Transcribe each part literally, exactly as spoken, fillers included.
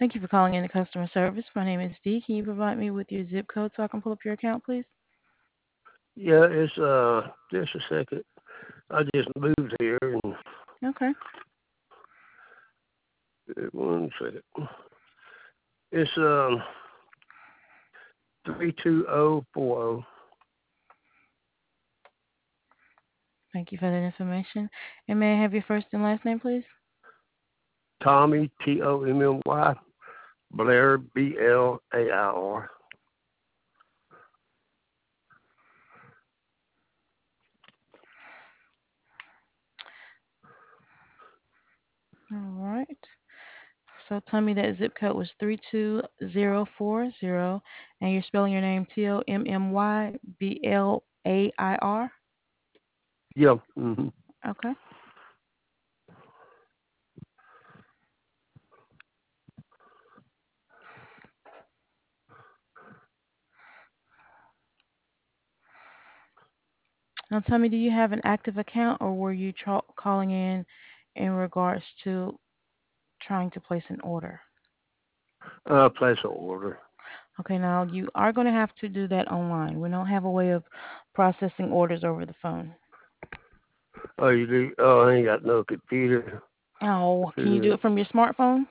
Thank you for calling in to customer service. My name is Dee. Can you provide me with your zip code so I can pull up your account, please? Yeah, it's uh just a second. I just moved here and Okay. uh, one second. It's um three two oh four oh. Thank you for that information. And may I have your first and last name, please? Tommy T O M M Y Blair B L A I R. All right. So tell me that zip code was three two zero four zero, and you're spelling your name T O M M Y B L A I R? Yeah. Mm-hmm. Okay. Now tell me, do you have an active account, or were you tra- calling in in regards to trying to place an order? Uh, place an order. Okay, now you are going to have to do that online. We don't have a way of processing orders over the phone. Oh, you do? Oh, I ain't got no computer. Oh, can you do Uh, it from your smartphone?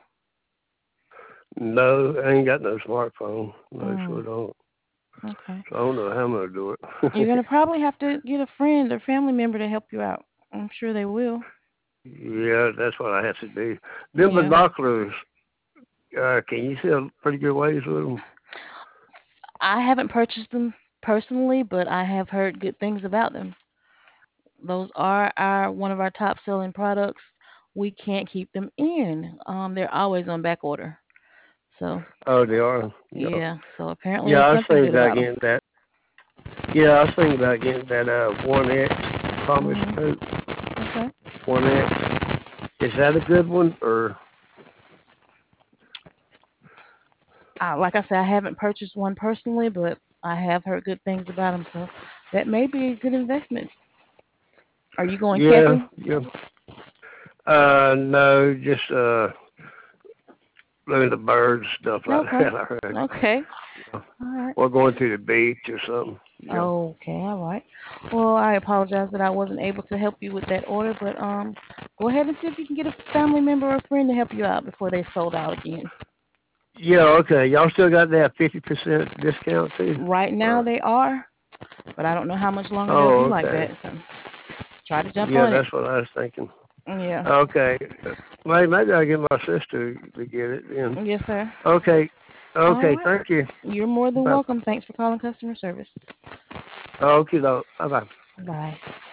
no, I ain't got no smartphone. No, sure Mm, don't. okay. So I don't know how I'm gonna do You're it. going to probably have to get a friend or family member to help you out. I'm sure they will. Yeah, that's what I have to do. Them Yeah. binoculars, uh, can you see a pretty good ways with them? I haven't purchased them personally, but I have heard good things about them. Those are our one of our top selling products. We can't keep them in. Um, they're always on back order. So Oh, they are. Yeah. yeah. So apparently Yeah, there's I was something thinking good about about them. getting that. Yeah, I was thinking about getting that uh one X Thomas Mhm. coat. Okay. One X. Is that a good one or? Uh, like I said, I haven't purchased one personally, but I have heard good things about them. So that may be a good investment. Are you going Yeah, camping? yeah. Uh, no, just uh, looking at the birds, stuff like Okay. that. I heard. Okay. Yeah. All right. Or going to the beach or something. Yeah. Okay, all right. Well, I apologize that I wasn't able to help you with that order, but um, go ahead and see if you can get a family member or a friend to help you out before they sold out again. Yeah. Okay. Y'all still got that fifty percent discount too? Right now Or they are, but I don't know how much longer they'll be oh, like that. okay. So try to jump Yeah, on it. that's what I was thinking. Yeah. Okay. Maybe, maybe I'll get my sister to get it then. Yes, sir. Okay. All Okay. right. Thank you. You're more than Bye. welcome. Thanks for calling customer service. Okay, though. Bye bye. Bye.